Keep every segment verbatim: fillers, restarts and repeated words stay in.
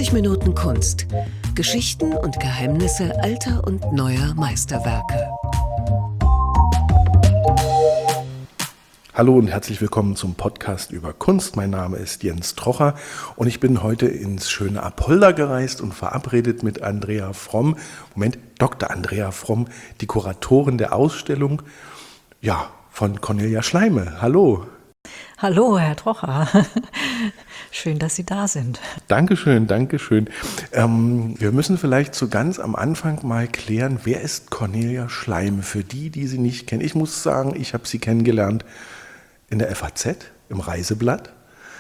neunzig Minuten Kunst. Geschichten und Geheimnisse alter und neuer Meisterwerke. Hallo und herzlich willkommen zum Podcast über Kunst. Mein Name ist Jens Trocher und ich bin heute ins schöne Apolda gereist und verabredet mit Andrea Fromm, Moment, Doktor Andrea Fromm, die Kuratorin der Ausstellung, ja, von Cornelia Schleime. Hallo. Hallo, Herr Trocher. Schön, dass Sie da sind. Dankeschön, Dankeschön. Ähm, wir müssen vielleicht so ganz am Anfang mal klären, wer ist Cornelia Schleime? Für die, die sie nicht kennen. Ich muss sagen, ich habe sie kennengelernt in der F A Z, im Reiseblatt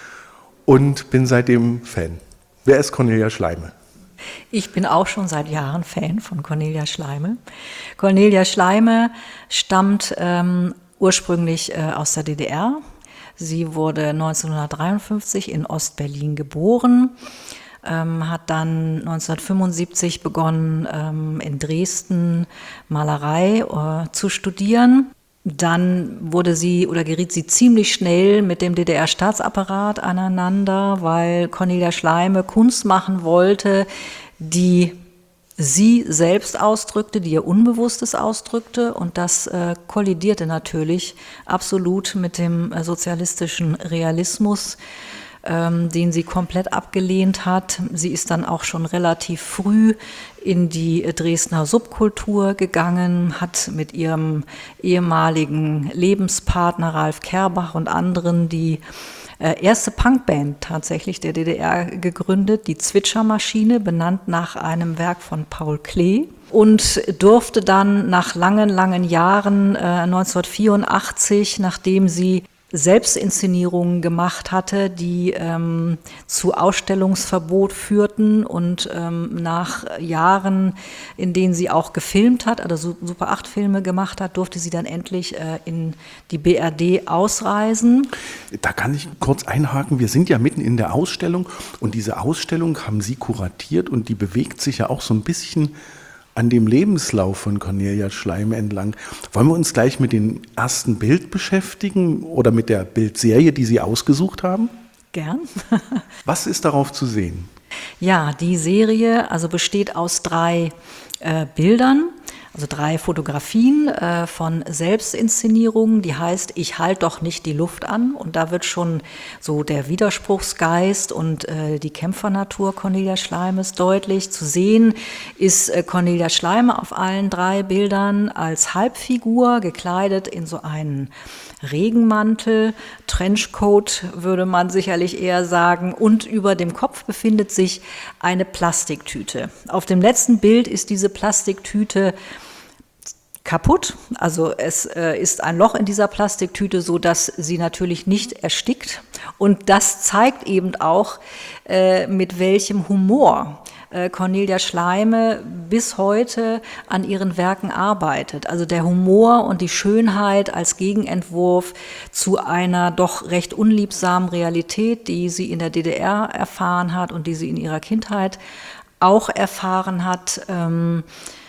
und bin seitdem Fan. Wer ist Cornelia Schleime? Ich bin auch schon seit Jahren Fan von Cornelia Schleime. Cornelia Schleime stammt ähm, ursprünglich äh, aus der D D R. Sie wurde neunzehnhundertdreiundfünfzig in Ostberlin geboren, ähm, hat dann neunzehnhundertfünfundsiebzig begonnen, ähm, in Dresden Malerei äh, zu studieren. Dann wurde sie oder geriet sie ziemlich schnell mit dem D D R-Staatsapparat aneinander, weil Cornelia Schleime Kunst machen wollte, die sie selbst ausdrückte, die ihr Unbewusstes ausdrückte, und das äh, kollidierte natürlich absolut mit dem äh, sozialistischen Realismus, ähm, den sie komplett abgelehnt hat. Sie ist dann auch schon relativ früh in die äh, Dresdner Subkultur gegangen, hat mit ihrem ehemaligen Lebenspartner Ralf Kerbach und anderen die erste Punkband tatsächlich der D D R gegründet, die Zwitschermaschine, benannt nach einem Werk von Paul Klee, und durfte dann nach langen, langen Jahren äh, neunzehnhundertvierundachtzig, nachdem sie Selbstinszenierungen gemacht hatte, die ähm, zu Ausstellungsverbot führten, und ähm, nach Jahren, in denen sie auch gefilmt hat, also Super acht Filme gemacht hat, durfte sie dann endlich äh, in die B R D ausreisen. Da kann ich kurz einhaken. Wir sind ja mitten in der Ausstellung und diese Ausstellung haben Sie kuratiert und die bewegt sich ja auch so ein bisschen an dem Lebenslauf von Cornelia Schleime entlang. Wollen wir uns gleich mit dem ersten Bild beschäftigen oder mit der Bildserie, die Sie ausgesucht haben? Gern. Was ist darauf zu sehen? Ja, die Serie also besteht aus drei äh, Bildern, also drei Fotografien äh, von Selbstinszenierungen, die heißt Ich halt doch nicht die Luft an, und da wird schon so der Widerspruchsgeist und äh, die Kämpfernatur Cornelia Schleimes deutlich. Zu sehen ist äh, Cornelia Schleime auf allen drei Bildern als Halbfigur, gekleidet in so einen Regenmantel, Trenchcoat würde man sicherlich eher sagen, und über dem Kopf befindet sich eine Plastiktüte. Auf dem letzten Bild ist diese Plastiktüte kaputt, also es äh, ist ein Loch in dieser Plastiktüte, so dass sie natürlich nicht erstickt, und das zeigt eben auch, äh, mit welchem Humor äh, Cornelia Schleime bis heute an ihren Werken arbeitet. Also der Humor und die Schönheit als Gegenentwurf zu einer doch recht unliebsamen Realität, die sie in der D D R erfahren hat und die sie in ihrer Kindheit auch erfahren hat. Ähm,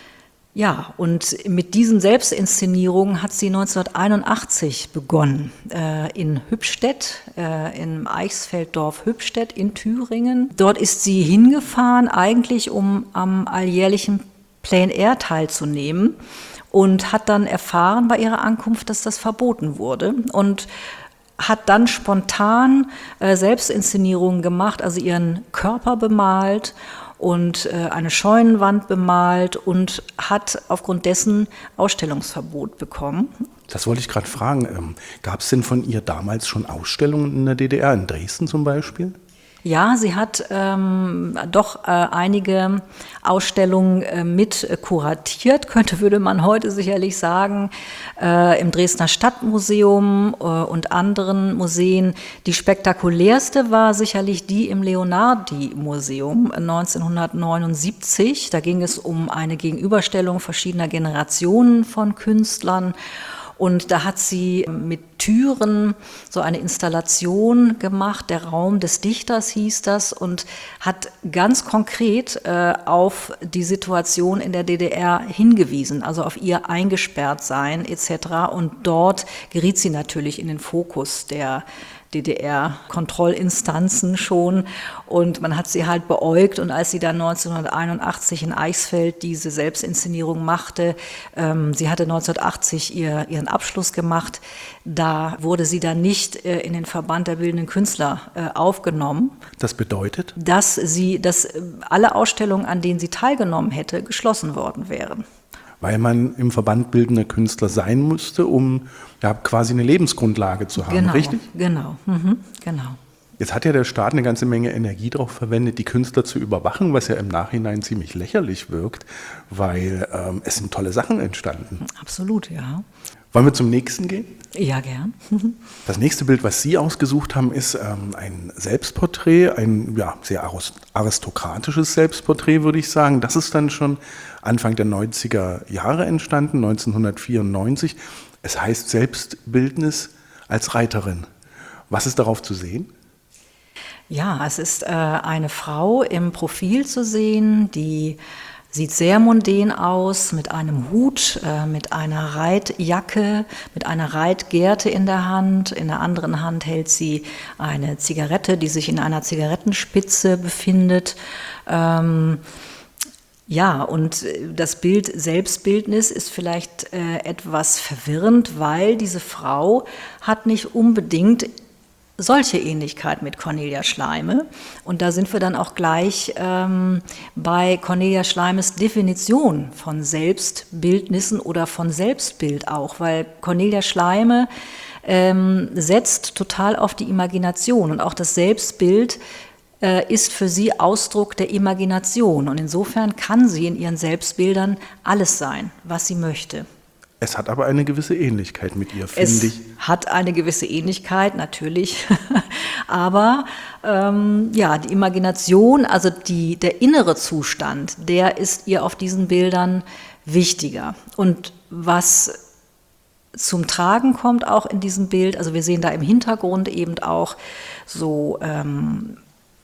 Ja, und mit diesen Selbstinszenierungen hat sie neunzehnhunderteinundachtzig begonnen, äh, in Hübstedt, äh, im Eichsfelddorf Hübstedt in Thüringen. Dort ist sie hingefahren, eigentlich um am alljährlichen Plein Air teilzunehmen, und hat dann erfahren bei ihrer Ankunft, dass das verboten wurde, und hat dann spontan äh, Selbstinszenierungen gemacht, also ihren Körper bemalt und äh, eine Scheunenwand bemalt, und hat aufgrund dessen Ausstellungsverbot bekommen. Das wollte ich gerade fragen. Ähm, gab es denn von ihr damals schon Ausstellungen in der D D R, in Dresden zum Beispiel? Ja, sie hat ähm, doch äh, einige Ausstellungen äh, mit äh, kuratiert, könnte, würde man heute sicherlich sagen, äh, im Dresdner Stadtmuseum äh, und anderen Museen. Die spektakulärste war sicherlich die im Leonhardi-Museum neunzehnhundertneunundsiebzig. Da ging es um eine Gegenüberstellung verschiedener Generationen von Künstlern. Und da hat sie mit Türen so eine Installation gemacht, der Raum des Dichters hieß das, und hat ganz konkret äh, auf die Situation in der D D R hingewiesen, also auf ihr Eingesperrtsein et cetera. Und dort geriet sie natürlich in den Fokus der D D R-Kontrollinstanzen schon und man hat sie halt beäugt und als sie dann neunzehnhunderteinundachtzig in Eichsfeld diese Selbstinszenierung machte, ähm, sie hatte neunzehnhundertachtzig ihr, ihren Abschluss gemacht, da wurde sie dann nicht äh, in den Verband der Bildenden Künstler äh, aufgenommen. Das bedeutet? Dass sie, dass alle Ausstellungen, an denen sie teilgenommen hätte, geschlossen worden wären. Weil man im Verband Bildender Künstler sein musste, um ja, quasi eine Lebensgrundlage zu haben, genau, richtig? Genau, mhm, genau. Jetzt hat ja der Staat eine ganze Menge Energie darauf verwendet, die Künstler zu überwachen, was ja im Nachhinein ziemlich lächerlich wirkt, weil ähm, es sind tolle Sachen entstanden. Absolut, ja. Wollen wir zum nächsten gehen? Ja, gern. Das nächste Bild, was Sie ausgesucht haben, ist ähm, ein Selbstporträt, ein ja, sehr aristokratisches Selbstporträt, würde ich sagen. Das ist dann schon Anfang der neunziger Jahre entstanden, neunzehnhundertvierundneunzig. Es heißt Selbstbildnis als Reiterin. Was ist darauf zu sehen? Ja, es ist äh, eine Frau im Profil zu sehen, die sieht sehr mondän aus, mit einem Hut, äh, mit einer Reitjacke, mit einer Reitgerte in der Hand. In der anderen Hand hält sie eine Zigarette, die sich in einer Zigarettenspitze befindet. Ähm, ja, und das Bild Selbstbildnis ist vielleicht äh, etwas verwirrend, weil diese Frau hat nicht unbedingt solche Ähnlichkeit mit Cornelia Schleime. Und da sind wir dann auch gleich ähm, bei Cornelia Schleimes Definition von Selbstbildnissen oder von Selbstbild auch, weil Cornelia Schleime ähm, setzt total auf die Imagination und auch das Selbstbild äh, ist für sie Ausdruck der Imagination. Und insofern kann sie in ihren Selbstbildern alles sein, was sie möchte. Es hat aber eine gewisse Ähnlichkeit mit ihr, finde ich. Es hat eine gewisse Ähnlichkeit, natürlich. Aber ähm, ja, die Imagination, also die, der innere Zustand, der ist ihr auf diesen Bildern wichtiger. Und was zum Tragen kommt auch in diesem Bild, also wir sehen da im Hintergrund eben auch so ähm,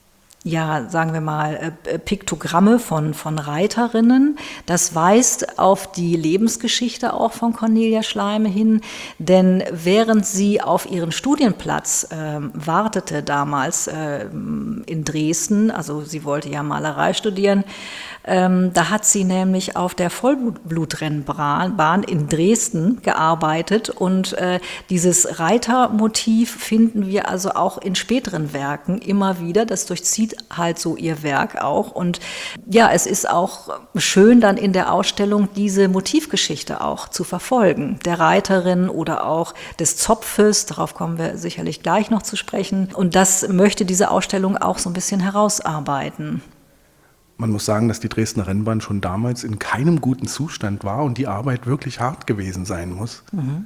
ja, sagen wir mal, Piktogramme von, von Reiterinnen. Das weist auf die Lebensgeschichte auch von Cornelia Schleime hin, denn während sie auf ihren Studienplatz äh, wartete damals äh, in Dresden, also sie wollte ja Malerei studieren, ähm, da hat sie nämlich auf der Vollblutrennbahn in Dresden gearbeitet und äh, dieses Reitermotiv finden wir also auch in späteren Werken immer wieder, das durchzieht halt so ihr Werk auch. Und ja, es ist auch schön, dann in der Ausstellung diese Motivgeschichte auch zu verfolgen. Der Reiterin oder auch des Zopfes, darauf kommen wir sicherlich gleich noch zu sprechen. Und das möchte diese Ausstellung auch so ein bisschen herausarbeiten. Man muss sagen, dass die Dresdner Rennbahn schon damals in keinem guten Zustand war und die Arbeit wirklich hart gewesen sein muss. Mhm.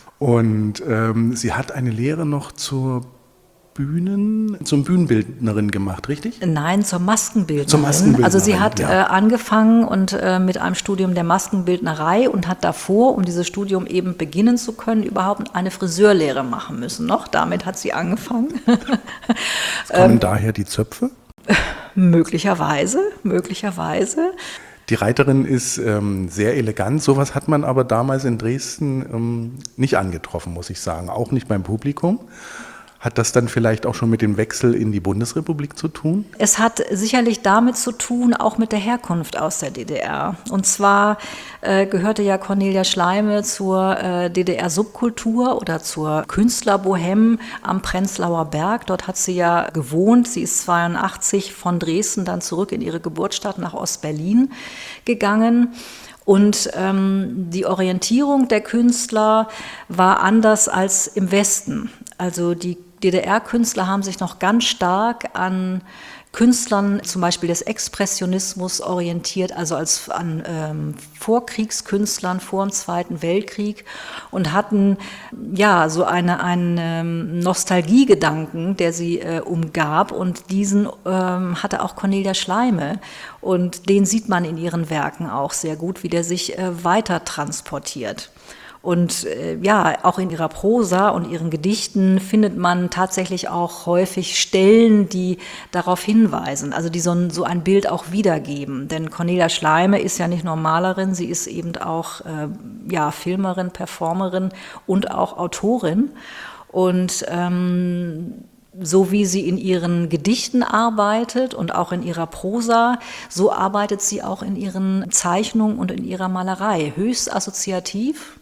Und ähm, sie hat eine Lehre noch zur Bühnen, zum Bühnenbildnerin gemacht, richtig? Nein, zur Maskenbildnerin. Zur Maskenbildnerin, also sie hat ja. äh, angefangen und äh, mit einem Studium der Maskenbildnerei und hat davor, um dieses Studium eben beginnen zu können, überhaupt eine Friseurlehre machen müssen. Noch damit hat sie angefangen. Kommen ähm, daher die Zöpfe? Möglicherweise, möglicherweise. Die Reiterin ist ähm, sehr elegant, sowas hat man aber damals in Dresden ähm, nicht angetroffen, muss ich sagen, auch nicht beim Publikum. Hat das dann vielleicht auch schon mit dem Wechsel in die Bundesrepublik zu tun? Es hat sicherlich damit zu tun, auch mit der Herkunft aus der D D R. Und zwar äh, gehörte ja Cornelia Schleime zur äh, D D R-Subkultur oder zur Künstlerbohème am Prenzlauer Berg. Dort hat sie ja gewohnt. Sie ist zweiundachtzig von Dresden dann zurück in ihre Geburtsstadt nach Ostberlin gegangen. Und ähm, die Orientierung der Künstler war anders als im Westen. Also die D D R-Künstler haben sich noch ganz stark an Künstlern, zum Beispiel des Expressionismus, orientiert, also als an ähm, Vorkriegskünstlern vor dem Zweiten Weltkrieg und hatten ja so eine, einen ähm, Nostalgiegedanken, der sie äh, umgab, und diesen ähm, hatte auch Cornelia Schleime und den sieht man in ihren Werken auch sehr gut, wie der sich äh, weiter transportiert. Und äh, ja, auch in ihrer Prosa und ihren Gedichten findet man tatsächlich auch häufig Stellen, die darauf hinweisen, also die so ein, so ein Bild auch wiedergeben. Denn Cornelia Schleime ist ja nicht nur Malerin, sie ist eben auch äh, ja, Filmerin, Performerin und auch Autorin. Und ähm, so wie sie in ihren Gedichten arbeitet und auch in ihrer Prosa, so arbeitet sie auch in ihren Zeichnungen und in ihrer Malerei. Höchst assoziativ,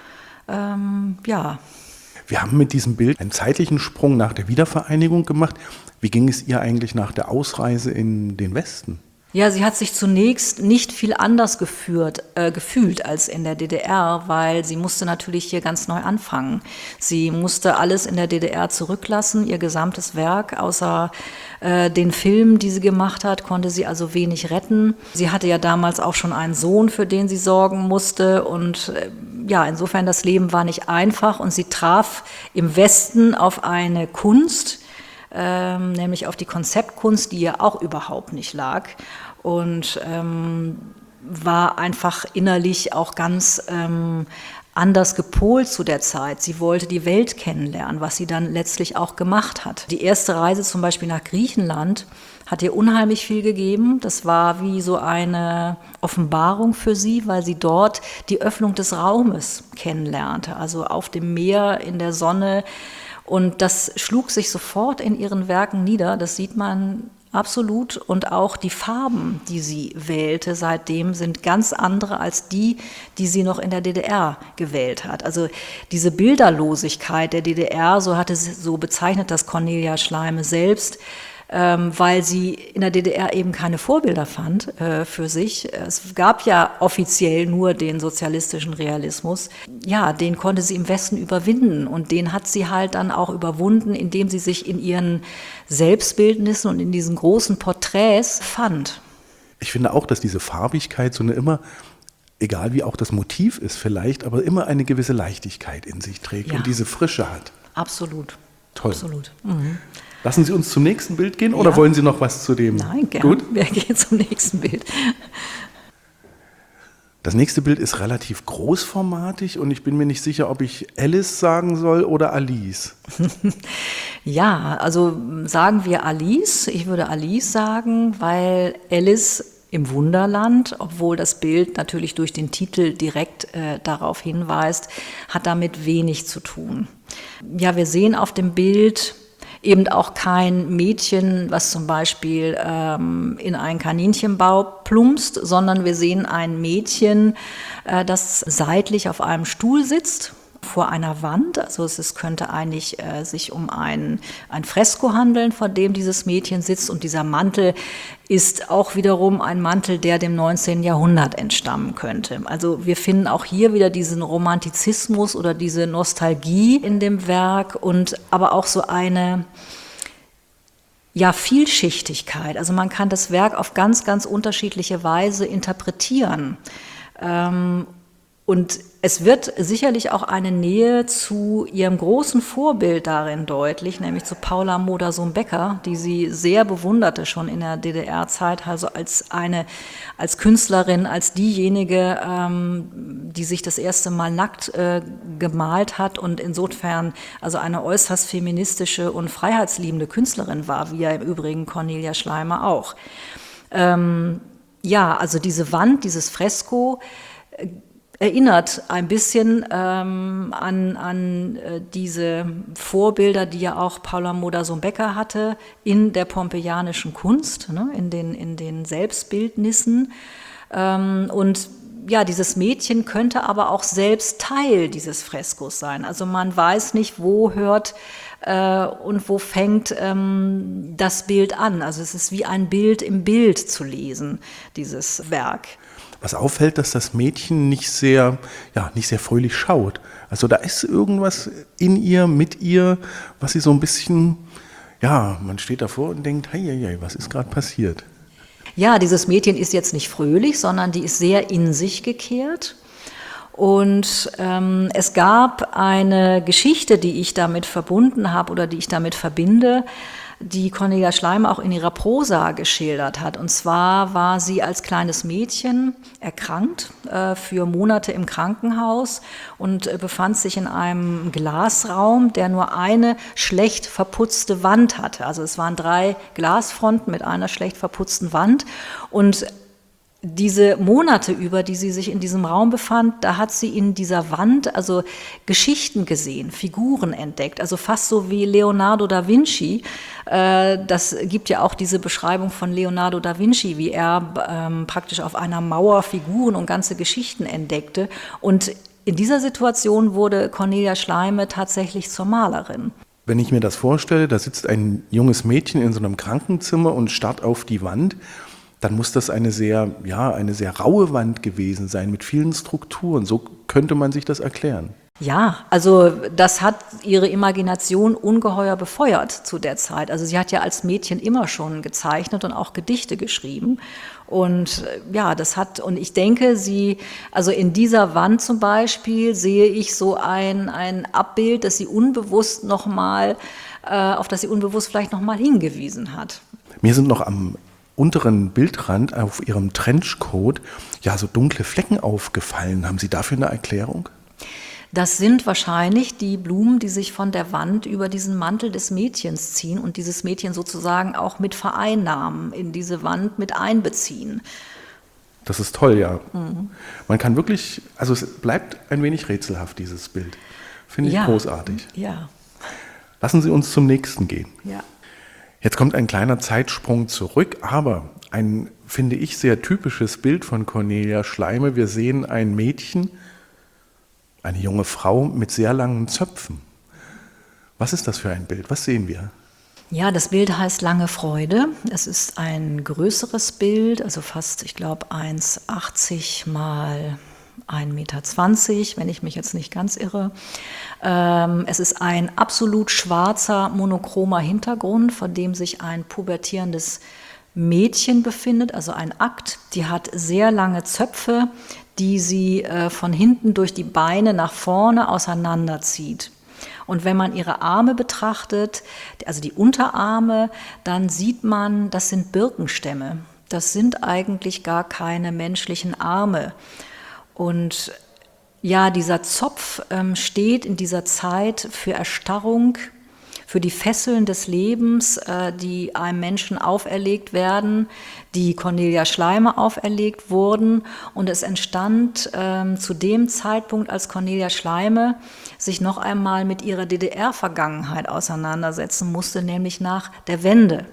ähm, ja. Wir haben mit diesem Bild einen zeitlichen Sprung nach der Wiedervereinigung gemacht. Wie ging es ihr eigentlich nach der Ausreise in den Westen? Ja, sie hat sich zunächst nicht viel anders geführt, äh, gefühlt als in der D D R, weil sie musste natürlich hier ganz neu anfangen. Sie musste alles in der D D R zurücklassen, ihr gesamtes Werk, außer äh, den Filmen, die sie gemacht hat, konnte sie also wenig retten. Sie hatte ja damals auch schon einen Sohn, für den sie sorgen musste und äh, ja, insofern das Leben war nicht einfach und sie traf im Westen auf eine Kunst, ähm, nämlich auf die Konzeptkunst, die ihr auch überhaupt nicht lag. Und ähm, war einfach innerlich auch ganz ähm, anders gepolt zu der Zeit. Sie wollte die Welt kennenlernen, was sie dann letztlich auch gemacht hat. Die erste Reise zum Beispiel nach Griechenland hat ihr unheimlich viel gegeben. Das war wie so eine Offenbarung für sie, weil sie dort die Öffnung des Raumes kennenlernte, also auf dem Meer, in der Sonne. Und das schlug sich sofort in ihren Werken nieder. Das sieht man absolut. Und auch die Farben, die sie wählte seitdem, sind ganz andere als die, die sie noch in der D D R gewählt hat. Also diese Bilderlosigkeit der D D R, so hatte sie, so bezeichnet das Cornelia Schleime selbst, ähm, weil sie in der D D R eben keine Vorbilder fand äh, für sich. Es gab ja offiziell nur den sozialistischen Realismus. Ja, den konnte sie im Westen überwinden und den hat sie halt dann auch überwunden, indem sie sich in ihren Selbstbildnissen und in diesen großen Porträts fand. Ich finde auch, dass diese Farbigkeit so eine immer, egal wie auch das Motiv ist vielleicht, aber immer eine gewisse Leichtigkeit in sich trägt Ja. und diese Frische hat. Absolut. Toll. Absolut. Mhm. Lassen Sie uns zum nächsten Bild gehen oder Ja. wollen Sie noch was zu dem? Nein, gerne. Gut. Wir gehen zum nächsten Bild. Das nächste Bild ist relativ großformatig und ich bin mir nicht sicher, ob ich Alice sagen soll oder Alice. Ja, also sagen wir Alice. Ich würde Alice sagen, weil Alice im Wunderland, obwohl das Bild natürlich durch den Titel direkt äh, darauf hinweist, hat damit wenig zu tun. Ja, wir sehen auf dem Bild eben auch kein Mädchen, was zum Beispiel ähm, in einen Kaninchenbau plumpst, sondern wir sehen ein Mädchen, äh, das seitlich auf einem Stuhl sitzt, vor einer Wand. Also es ist, könnte eigentlich äh, sich um ein, ein Fresko handeln, vor dem dieses Mädchen sitzt. Und dieser Mantel ist auch wiederum ein Mantel, der dem neunzehnten Jahrhundert entstammen könnte. Also wir finden auch hier wieder diesen Romantizismus oder diese Nostalgie in dem Werk und aber auch so eine ja, Vielschichtigkeit. Also man kann das Werk auf ganz, ganz unterschiedliche Weise interpretieren. Ähm, Und es wird sicherlich auch eine Nähe zu ihrem großen Vorbild darin deutlich, nämlich zu Paula Modersohn-Becker, die sie sehr bewunderte schon in der D D R-Zeit, also als eine, als Künstlerin, als diejenige, ähm, die sich das erste Mal nackt äh, gemalt hat und insofern also eine äußerst feministische und freiheitsliebende Künstlerin war, wie ja im Übrigen Cornelia Schleime auch. Ähm, ja, also diese Wand, dieses Fresko, äh, erinnert ein bisschen ähm, an, an äh, diese Vorbilder, die ja auch Paula Modersohn-Becker hatte in der pompeianischen Kunst, ne, in den, in den Selbstbildnissen. Ähm, und ja, dieses Mädchen könnte aber auch selbst Teil dieses Freskos sein. Also man weiß nicht, wo hört äh, und wo fängt ähm, das Bild an. Also es ist wie ein Bild im Bild zu lesen, dieses Werk. Was auffällt, dass das Mädchen nicht sehr, ja, nicht sehr fröhlich schaut. Also da ist irgendwas in ihr, mit ihr, was sie so ein bisschen, ja, man steht davor und denkt, hei, hei, hei, was ist gerade passiert? Ja, dieses Mädchen ist jetzt nicht fröhlich, sondern die ist sehr in sich gekehrt. Und ähm, es gab eine Geschichte, die ich damit verbunden habe oder die ich damit verbinde, die Cornelia Schleime auch in ihrer Prosa geschildert hat. Und zwar war sie als kleines Mädchen erkrankt, äh, für Monate im Krankenhaus und äh, befand sich in einem Glasraum, der nur eine schlecht verputzte Wand hatte. Also es waren drei Glasfronten mit einer schlecht verputzten Wand und diese Monate über, die sie sich in diesem Raum befand, da hat sie in dieser Wand also Geschichten gesehen, Figuren entdeckt, also fast so wie Leonardo da Vinci. Das gibt ja auch diese Beschreibung von Leonardo da Vinci, wie er ähm, praktisch auf einer Mauer Figuren und ganze Geschichten entdeckte. Und in dieser Situation wurde Cornelia Schleime tatsächlich zur Malerin. Wenn ich mir das vorstelle, da sitzt ein junges Mädchen in so einem Krankenzimmer und starrt auf die Wand, dann muss das eine sehr, ja, eine sehr raue Wand gewesen sein mit vielen Strukturen. So könnte man sich das erklären. Ja, also das hat ihre Imagination ungeheuer befeuert zu der Zeit. Also sie hat ja als Mädchen immer schon gezeichnet und auch Gedichte geschrieben. Und ja, das hat, und ich denke, sie, also in dieser Wand zum Beispiel sehe ich so ein, ein Abbild, das sie unbewusst nochmal, äh, auf das sie unbewusst vielleicht nochmal hingewiesen hat. Mir sind noch am unteren Bildrand auf Ihrem Trenchcoat ja so dunkle Flecken aufgefallen. Haben Sie dafür eine Erklärung? Das sind wahrscheinlich die Blumen, die sich von der Wand über diesen Mantel des Mädchens ziehen und dieses Mädchen sozusagen auch mit vereinnahmen, in diese Wand mit einbeziehen. Das ist toll, ja. Mhm. Man kann wirklich, also es bleibt ein wenig rätselhaft, dieses Bild. Finde ich ja. großartig. Ja. Lassen Sie uns zum nächsten gehen. Ja. Jetzt kommt ein kleiner Zeitsprung zurück, aber ein, finde ich, sehr typisches Bild von Cornelia Schleime. Wir sehen ein Mädchen, eine junge Frau mit sehr langen Zöpfen. Was ist das für ein Bild? Was sehen wir? Ja, das Bild heißt Lange Freude. Es ist ein größeres Bild, also fast, ich glaube, eins Komma achtzig mal ein Meter zwanzig, wenn ich mich jetzt nicht ganz irre. Ähm, es ist ein absolut schwarzer, monochromer Hintergrund, vor dem sich ein pubertierendes Mädchen befindet, also ein Akt. Die hat sehr lange Zöpfe, die sie äh, von hinten durch die Beine nach vorne auseinanderzieht. Und wenn man ihre Arme betrachtet, also die Unterarme, dann sieht man, das sind Birkenstämme. Das sind eigentlich gar keine menschlichen Arme. Und ja, dieser Zopf ähm, steht in dieser Zeit für Erstarrung, für die Fesseln des Lebens, äh, die einem Menschen auferlegt werden, die Cornelia Schleime auferlegt wurden. Und es entstand ähm, zu dem Zeitpunkt, als Cornelia Schleime sich noch einmal mit ihrer D D R-Vergangenheit auseinandersetzen musste, nämlich nach der Wende.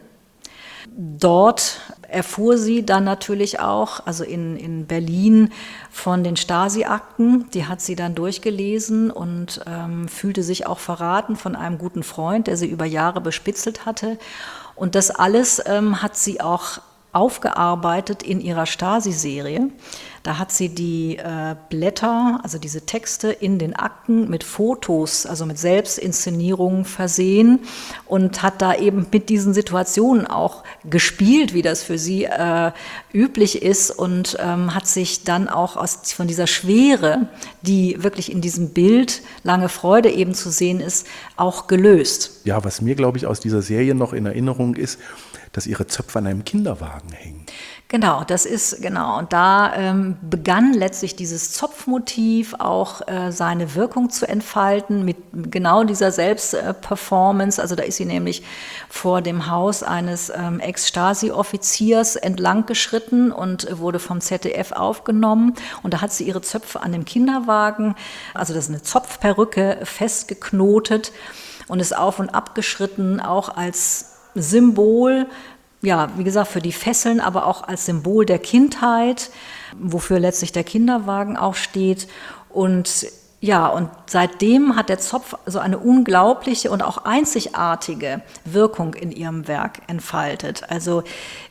Dort erfuhr sie dann natürlich auch, also in, in Berlin, von den Stasi-Akten. Die hat sie dann durchgelesen und ähm, fühlte sich auch verraten von einem guten Freund, der sie über Jahre bespitzelt hatte. Und das alles ähm, hat sie auch aufgearbeitet in ihrer Stasi-Serie. Da hat sie die äh, Blätter, also diese Texte in den Akten mit Fotos, also mit Selbstinszenierungen versehen und hat da eben mit diesen Situationen auch gespielt, wie das für sie äh, üblich ist, und ähm, hat sich dann auch aus, von dieser Schwere, die wirklich in diesem Bild Lange Freude eben zu sehen ist, auch gelöst. Ja, was mir, glaube ich, aus dieser Serie noch in Erinnerung ist, dass ihre Zöpfe an einem Kinderwagen hängen. Genau, das ist, genau. Und da ähm, begann letztlich dieses Zopfmotiv auch äh, seine Wirkung zu entfalten mit genau dieser Selbstperformance. Also da ist sie nämlich vor dem Haus eines ähm, Ex-Stasi-Offiziers entlang geschritten und wurde vom Z D F aufgenommen. Und da hat sie ihre Zöpfe an dem Kinderwagen, also das ist eine Zopfperücke, festgeknotet und ist auf und ab geschritten, auch als Symbol, ja, wie gesagt, für die Fesseln, aber auch als Symbol der Kindheit, wofür letztlich der Kinderwagen auch steht. Und ja, und seitdem hat der Zopf so eine unglaubliche und auch einzigartige Wirkung in ihrem Werk entfaltet. Also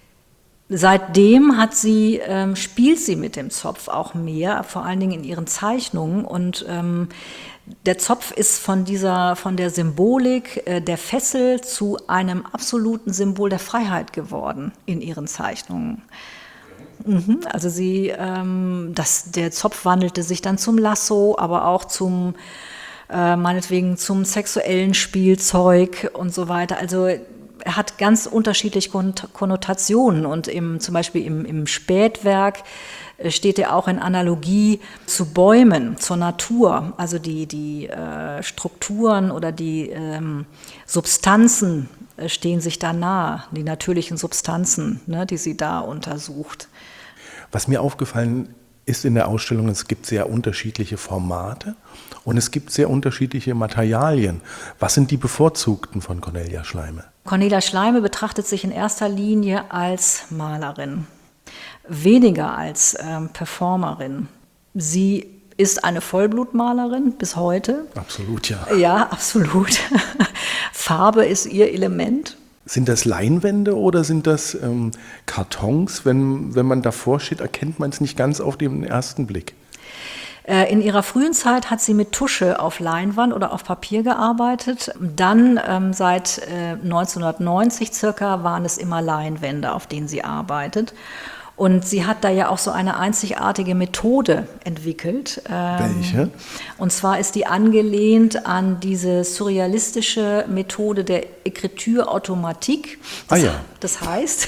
seitdem hat sie, ähm, spielt sie mit dem Zopf auch mehr, vor allen Dingen in ihren Zeichnungen. Und ähm, der Zopf ist von dieser, von der Symbolik äh, der Fessel zu einem absoluten Symbol der Freiheit geworden in ihren Zeichnungen. Mhm, also sie, ähm, das, der Zopf wandelte sich dann zum Lasso, aber auch zum, äh, meinetwegen zum sexuellen Spielzeug und so weiter. Also er hat ganz unterschiedliche Konnotationen und im, zum Beispiel im, im Spätwerk steht er auch in Analogie zu Bäumen, zur Natur. Also die, die äh, Strukturen oder die ähm, Substanzen äh, stehen sich da nahe, die natürlichen Substanzen, ne, die sie da untersucht. Was mir aufgefallen ist in der Ausstellung, es gibt sehr unterschiedliche Formate und es gibt sehr unterschiedliche Materialien. Was sind die bevorzugten von Cornelia Schleime? Cornelia Schleime betrachtet sich in erster Linie als Malerin, weniger als ähm, Performerin. Sie ist eine Vollblutmalerin bis heute. Absolut, ja. Ja, absolut. Farbe ist ihr Element. Sind das Leinwände oder sind das ähm, Kartons? Wenn, wenn man davor steht, erkennt man es nicht ganz auf den ersten Blick. In ihrer frühen Zeit hat sie mit Tusche auf Leinwand oder auf Papier gearbeitet. Dann ähm, seit äh, neunzehnhundertneunzig circa waren es immer Leinwände, auf denen sie arbeitet. Und sie hat da ja auch so eine einzigartige Methode entwickelt. Welche? Und zwar ist die angelehnt an diese surrealistische Methode der Écriture automatique. Das, ah ja. Das heißt,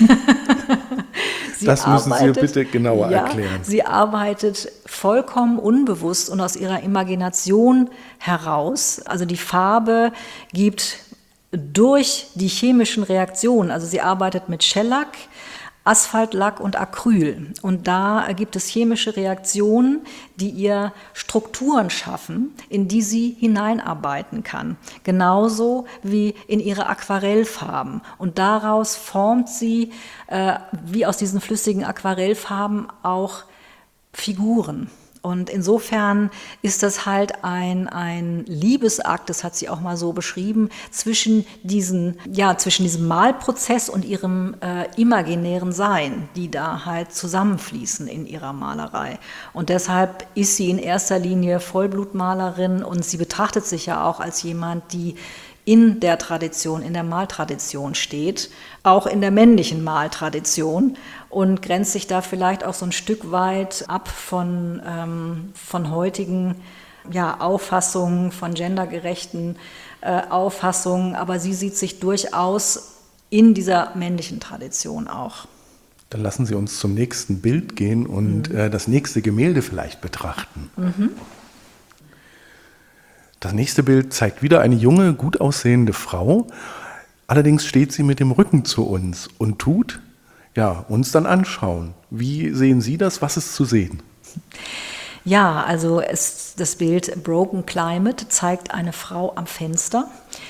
sie das müssen arbeitet, Sie bitte genauer ja, erklären. Sie arbeitet vollkommen unbewusst und aus ihrer Imagination heraus. Also die Farbe gibt durch die chemischen Reaktionen, also sie arbeitet mit Shellac, Asphaltlack und Acryl. Und da gibt es chemische Reaktionen, die ihr Strukturen schaffen, in die sie hineinarbeiten kann. Genauso wie in ihre Aquarellfarben. Und daraus formt sie, äh, wie aus diesen flüssigen Aquarellfarben, auch Figuren. Und insofern ist das halt ein, ein Liebesakt, das hat sie auch mal so beschrieben, zwischen, diesen, ja, zwischen diesem Malprozess und ihrem äh, imaginären Sein, die da halt zusammenfließen in ihrer Malerei. Und deshalb ist sie in erster Linie Vollblutmalerin und sie betrachtet sich ja auch als jemand, die in der Tradition, in der Maltradition steht, auch in der männlichen Maltradition und grenzt sich da vielleicht auch so ein Stück weit ab von, ähm, von heutigen ja, Auffassungen, von gendergerechten äh, Auffassungen, aber sie sieht sich durchaus in dieser männlichen Tradition auch. Dann lassen Sie uns zum nächsten Bild gehen und mhm. äh, das nächste Gemälde vielleicht betrachten. Mhm. Das nächste Bild zeigt wieder eine junge, gut aussehende Frau. Allerdings steht sie mit dem Rücken zu uns und tut, ja, uns dann anschauen. Wie sehen Sie das? Was ist zu sehen? Ja, also es, das Bild Broken Climate zeigt eine Frau am Fenster.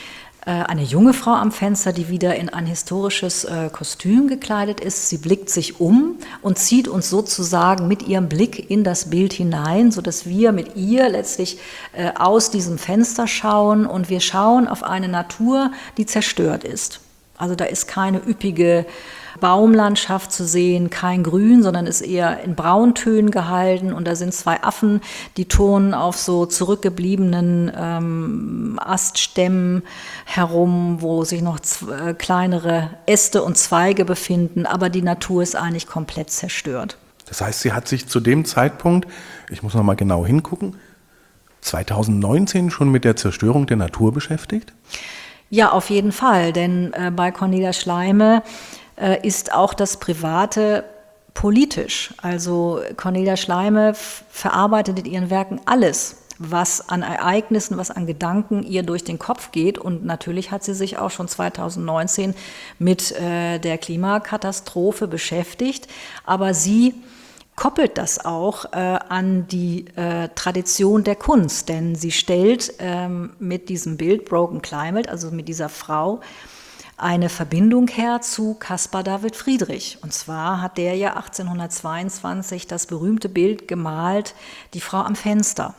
Eine junge Frau am Fenster, die wieder in ein historisches äh, Kostüm gekleidet ist. Sie blickt sich um und zieht uns sozusagen mit ihrem Blick in das Bild hinein, sodass wir mit ihr letztlich äh, aus diesem Fenster schauen und wir schauen auf eine Natur, die zerstört ist. Also da ist keine üppige Baumlandschaft zu sehen, kein Grün, sondern ist eher in Brauntönen gehalten und da sind zwei Affen, die turnen auf so zurückgebliebenen ähm, Aststämmen herum, wo sich noch z- kleinere Äste und Zweige befinden, aber die Natur ist eigentlich komplett zerstört. Das heißt, sie hat sich zu dem Zeitpunkt, ich muss noch mal genau hingucken, zweitausendneunzehn schon mit der Zerstörung der Natur beschäftigt? Ja, auf jeden Fall, denn äh, bei Cornelia Schleime äh, ist auch das Private politisch. Also Cornelia Schleime f- verarbeitet in ihren Werken alles, was an Ereignissen, was an Gedanken ihr durch den Kopf geht. Und natürlich hat sie sich auch schon zweitausendneunzehn mit äh, der Klimakatastrophe beschäftigt. Aber sie koppelt das auch äh, an die äh, Tradition der Kunst, denn sie stellt ähm, mit diesem Bild Broken Climate, also mit dieser Frau, eine Verbindung her zu Caspar David Friedrich. Und zwar hat der ja achtzehnhundertzweiundzwanzig das berühmte Bild gemalt, Die Frau am Fenster.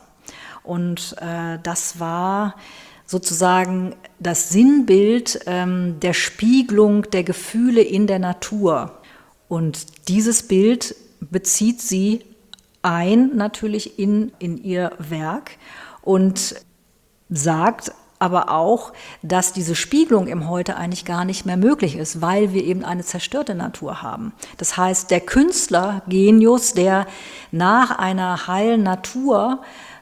Und äh, das war sozusagen das Sinnbild ähm, der Spiegelung der Gefühle in der Natur. Und dieses Bild bezieht sie ein natürlich in, in ihr Werk und sagt aber auch, dass diese Spiegelung im Heute eigentlich gar nicht mehr möglich ist, weil wir eben eine zerstörte Natur haben. Das heißt, der Künstler, Genius, der nach einer heilen Natur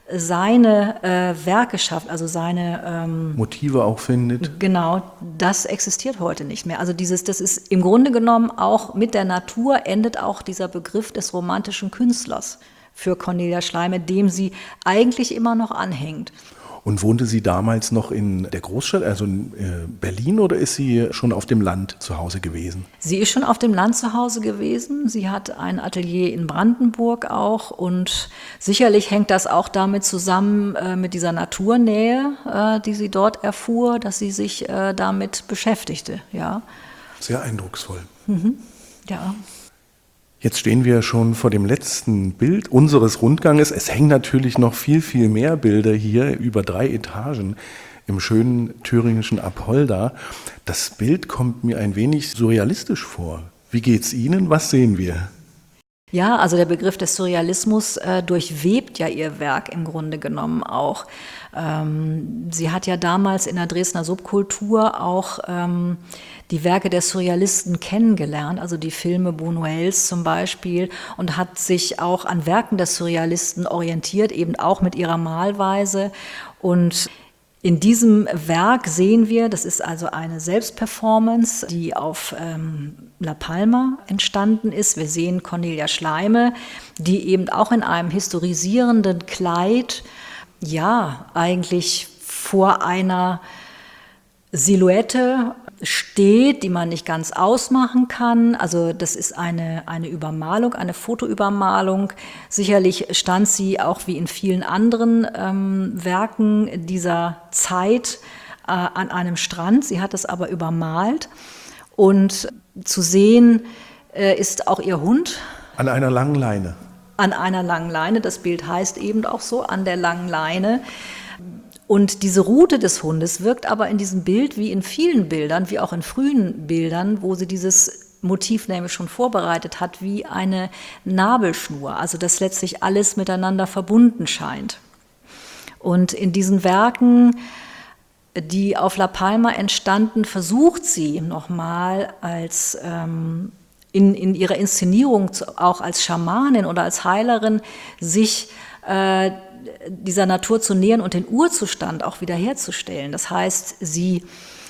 seine äh, Werke schafft, also seine ähm, Motive auch findet. Genau, das existiert heute nicht mehr. Also dieses, das ist im Grunde genommen auch mit der Natur endet auch dieser Begriff des romantischen Künstlers für Cornelia Schleime, dem sie eigentlich immer noch anhängt. Und wohnte sie damals noch in der Großstadt, also in äh, Berlin, oder ist sie schon auf dem Land zu Hause gewesen? Sie ist schon auf dem Land zu Hause gewesen. Sie hat ein Atelier in Brandenburg auch und sicherlich hängt das auch damit zusammen äh, mit dieser Naturnähe, äh, die sie dort erfuhr, dass sie sich äh, damit beschäftigte. Ja. Sehr eindrucksvoll. Mhm. Ja. Jetzt stehen wir schon vor dem letzten Bild unseres Rundganges. Es hängen natürlich noch viel, viel mehr Bilder hier über drei Etagen im schönen thüringischen Apolda. Das Bild kommt mir ein wenig surrealistisch vor. Wie geht's Ihnen? Was sehen wir? Ja, also der Begriff des Surrealismus äh, durchwebt ja ihr Werk im Grunde genommen auch. Ähm, sie hat ja damals in der Dresdner Subkultur auch ähm, die Werke der Surrealisten kennengelernt, also die Filme Buñuels zum Beispiel, und hat sich auch an Werken der Surrealisten orientiert, eben auch mit ihrer Malweise. Und in diesem Werk sehen wir, das ist also eine Selbstperformance, die auf ähm, La Palma entstanden ist. Wir sehen Cornelia Schleime, die eben auch in einem historisierenden Kleid, ja, eigentlich vor einer Silhouette steht, die man nicht ganz ausmachen kann. Also das ist eine, eine Übermalung, eine Fotoübermalung. Sicherlich stand sie auch wie in vielen anderen ähm, Werken dieser Zeit äh, an einem Strand. Sie hat es aber übermalt. Und zu sehen äh, ist auch ihr Hund. An einer langen Leine. An einer langen Leine. Das Bild heißt eben auch so, an der langen Leine. Und diese Rute des Hundes wirkt aber in diesem Bild wie in vielen Bildern, wie auch in frühen Bildern, wo sie dieses Motiv nämlich schon vorbereitet hat, wie eine Nabelschnur, also dass letztlich alles miteinander verbunden scheint. Und in diesen Werken, die auf La Palma entstanden, versucht sie nochmal als ähm, in, in ihrer Inszenierung auch als Schamanin oder als Heilerin sich äh, dieser Natur zu nähern und den Urzustand auch wiederherzustellen. Das heißt, sie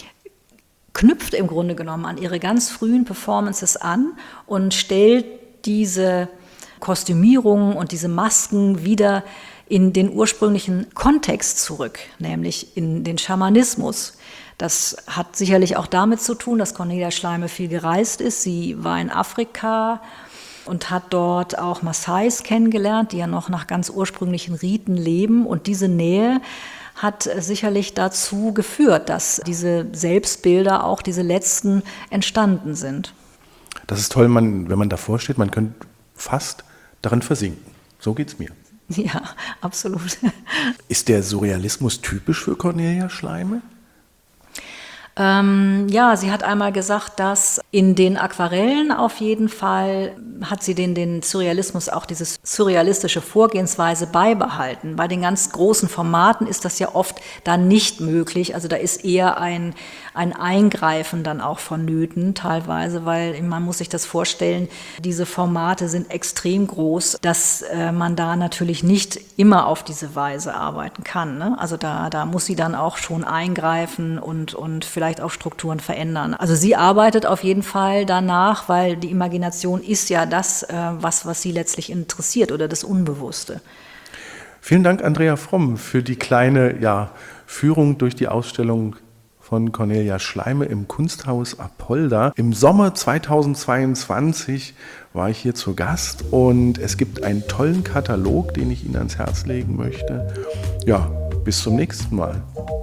knüpft im Grunde genommen an ihre ganz frühen Performances an und stellt diese Kostümierungen und diese Masken wieder in den ursprünglichen Kontext zurück, nämlich in den Schamanismus. Das hat sicherlich auch damit zu tun, dass Cornelia Schleime viel gereist ist. Sie war in Afrika und hat dort auch Maasais kennengelernt, die ja noch nach ganz ursprünglichen Riten leben. Und diese Nähe hat sicherlich dazu geführt, dass diese Selbstbilder, auch diese letzten, entstanden sind. Das ist toll, man, wenn man davor steht, man könnte fast darin versinken. So geht's mir. Ja, absolut. Ist der Surrealismus typisch für Cornelia Schleime? Ähm, ja, sie hat einmal gesagt, dass in den Aquarellen auf jeden Fall hat sie den, den Surrealismus, auch diese surrealistische Vorgehensweise beibehalten. Bei den ganz großen Formaten ist das ja oft dann nicht möglich. Also da ist eher ein, ein Eingreifen dann auch vonnöten teilweise, weil man muss sich das vorstellen, diese Formate sind extrem groß, dass äh, man da natürlich nicht immer auf diese Weise arbeiten kann. Ne? Also da, da muss sie dann auch schon eingreifen und, und vielleicht vielleicht auch Strukturen verändern. Also sie arbeitet auf jeden Fall danach, weil die Imagination ist ja das, was, was sie letztlich interessiert oder das Unbewusste. Vielen Dank, Andrea Fromm, für die kleine ja, Führung durch die Ausstellung von Cornelia Schleime im Kunsthaus Apolda. Im Sommer zweitausendzweiundzwanzig war ich hier zu Gast und es gibt einen tollen Katalog, den ich Ihnen ans Herz legen möchte. Ja, bis zum nächsten Mal.